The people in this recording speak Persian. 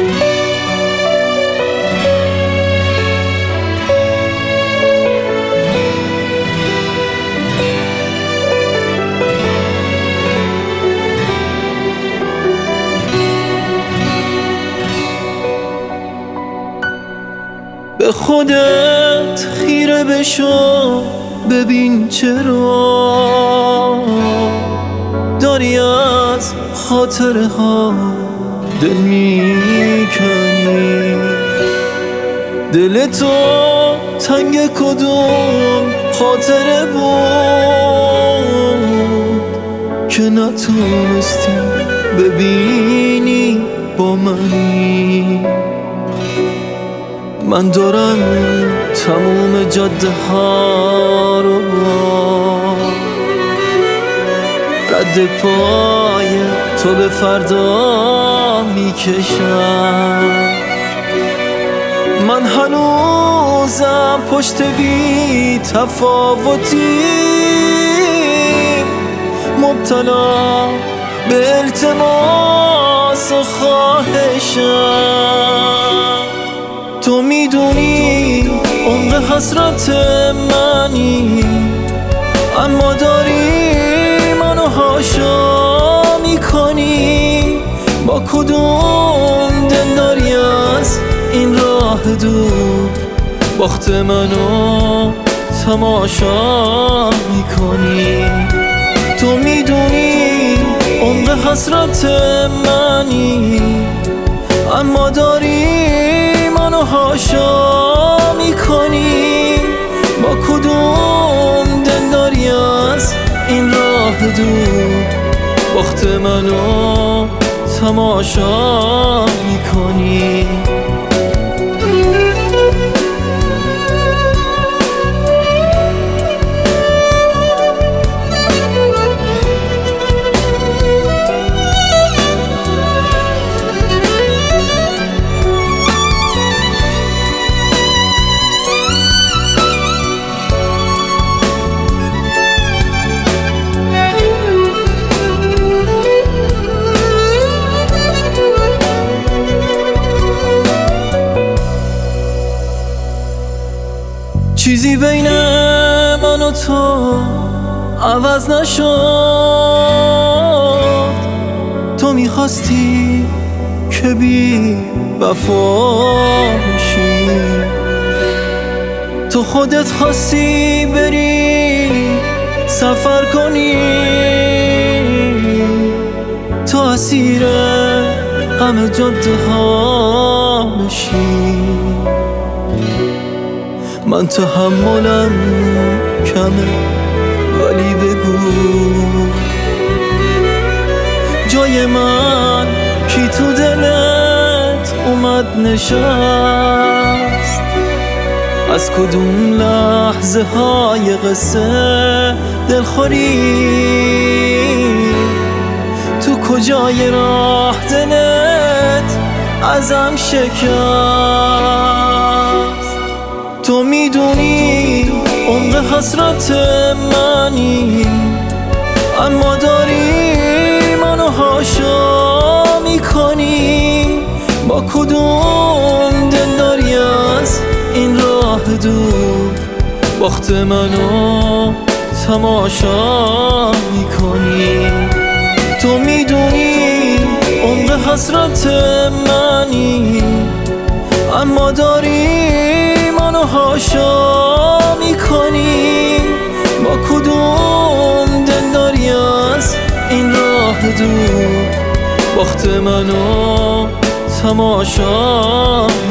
به خودت خیره بشو، ببین چرا داری از خاطره ها دل میکنی. دل تو تنگ کدوم خاطره بود که نتونستی ببینی با منی. من دارم تموم جاده ها رو رد پای تو به فردا میکشم. من هنوزم پشت بی تفاوتی مبتلا به التماس و خواهشم. تو میدونی عمق حسرت منی، اما داری منو حاشا میکنی. با کدوم دل داری از این راه دور باخت منو تماشا میکنی. تو میدونی عمق حسرت منی، اما داری منو حاشا میکنی. با کدوم دل داری از این راه دور باخت منو تماشا میکنی. چیزی بین من و تو عوض نشد. تو میخواستی که بی وفا بشی، تو خودت خواستی بری سفر کنی، تو اسیر غم جاده ها بشی. من تحملم کمه ولی بگو جای من کی تو دلت اومد نشست؟ از کدوم لحظه های قصه دلخوری؟ تو کجای راه دلت ازم شکست؟ تو میدونی عمق حسرت منی، اما داری منو حاشا میکنی. با کدوم دل داری از این راه دور باخت منو تماشا میکنی. تو میدونی عمق حسرت منی، اما داری منو حاشا میکنی. با کدوم دل داری از این راه دور باخت منو تماشا